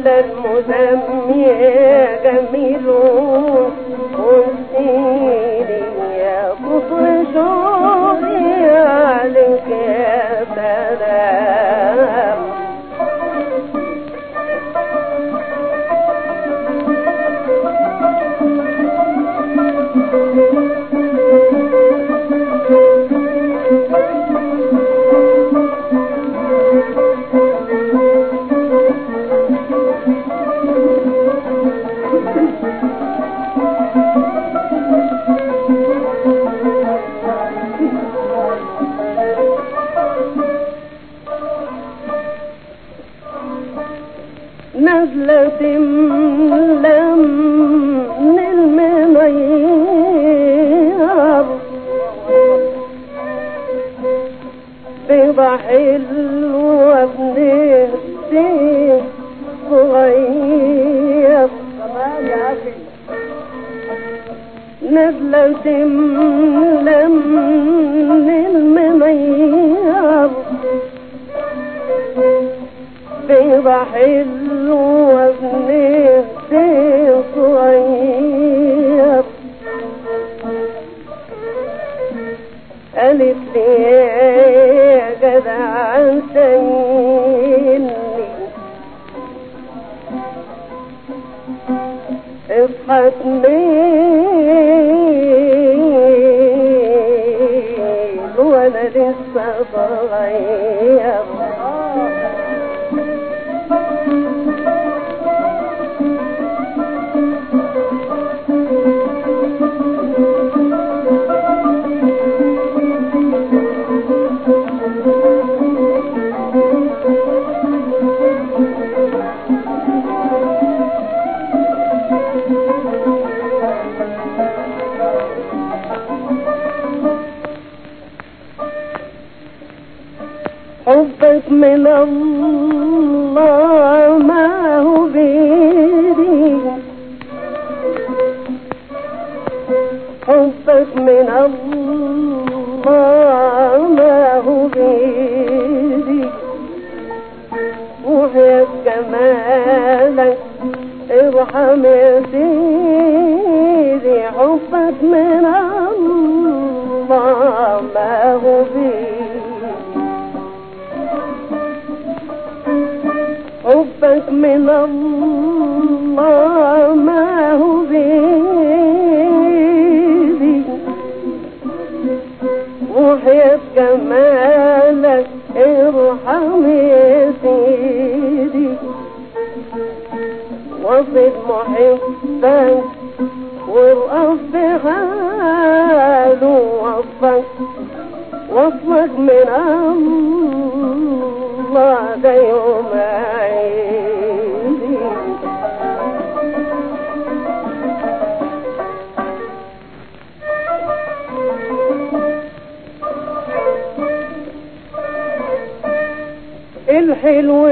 المسمي جميل قلتيلي يا قطر شوقي عليك يا سلام نزلة لم من المنير بيضة حلوة بنهدي صغير نزلة لم من المنير بيضة حلوة بنهدي صغير قالت لي يا جدع سيني اصحى تميل وانا لسه صغير حبك من الله ما هو بيدي حبك من الله ما هو بيدي وحياة جمالك ارحم يا سيدي حبك من الله ما هو بيدي حبك من الله ما هو بيدي وحياة جمالك ارحم يا سيدي وصل محبك وارقف بحاله وصلك من الله ده يوم عيدي الحلو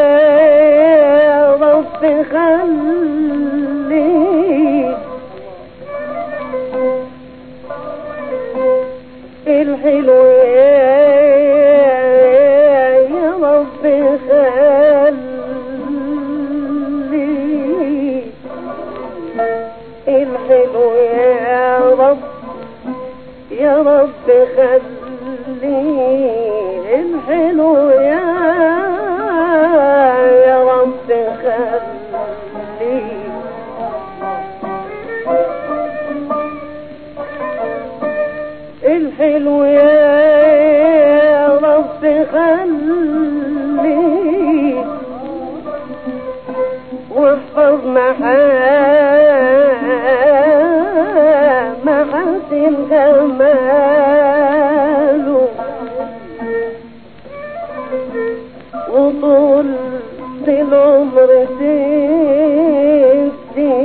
يا رب خلي الحلو يا رب خلي الحلو يا رب خلي الحلو يا رب خلي الحلو يا رب خلي واحفظ محاسن جماله وطول العمر تدي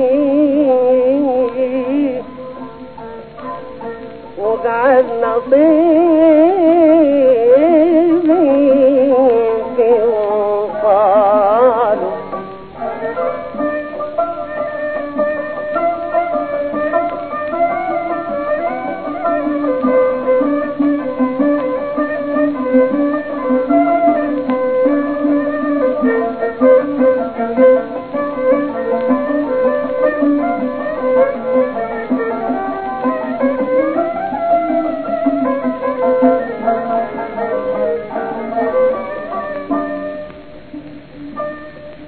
واجعل نصيبي في وصاله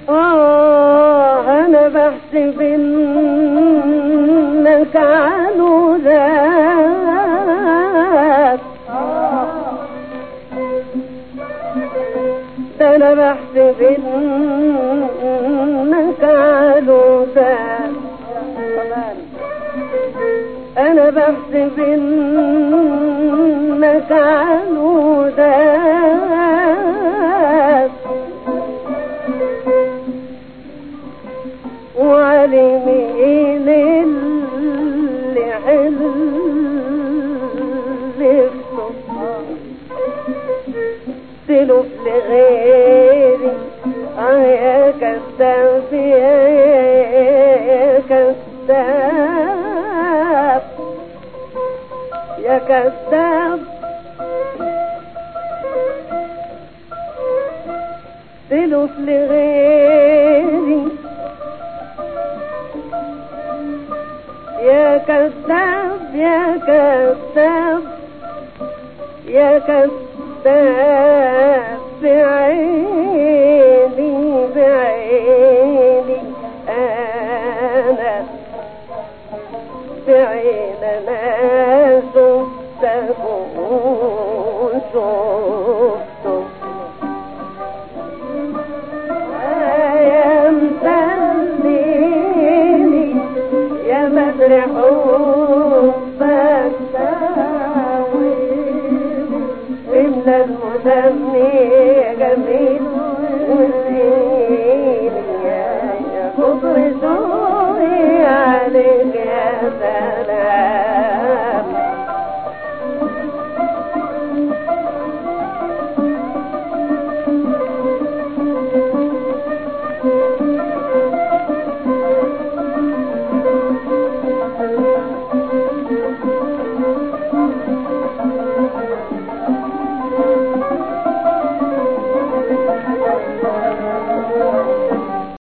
أنا بحسب إنك عنودك، أنا بحسب إنك عنودك، أنا بحسب إنك عنودك، وعلي مين اللي حلفته تلف لغيري. يا كذاب يا كذاب يا كذاب، تلف لغيري يا كذاب يا كذاب يا كذاب.